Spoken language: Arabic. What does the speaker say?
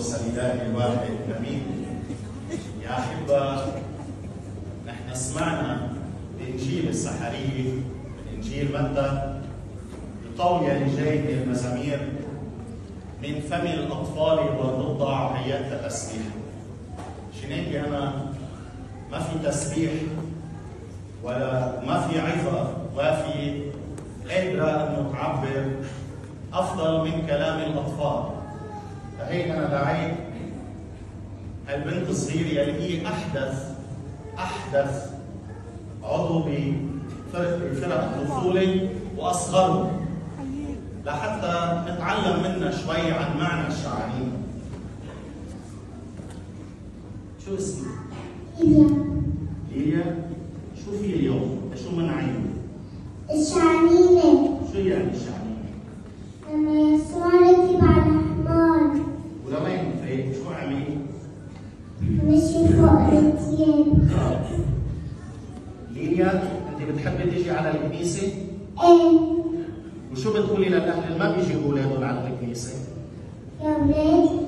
القدوس الإله الواحد آمين. يا أحبة، نحن سمعنا بإنجيل السحرية إنجيل متى القول الجاي من المزامير من فم الأطفال والرضع حياة تسبيح. عشان هيك أنا ما في تسبيح ولا ما في عظة ما في قادرة أنه تعبر أفضل من كلام الأطفال. فهيك أنا دعيت هالبنت الصغيرة اللي هي أحدث عضو بفرق الطفولة وأصغرهم، لحتى نتعلم منها شوي عن معنى الشعانين. شو اسمك؟ ليليا. شو في اليوم؟ شو منعين؟ الشعانينة. شو يعني الشعانينة؟ لما يسوع ركب على الحمار. ولوين فايت؟ شو عمل؟ مشي فوق التياب. ليليا، أنت بتحبي تيجي على الكنيسة؟ ايه. وشو بتقولي للأهل اللي ما بيجي أولادهم على الكنيسة؟ يا ولاد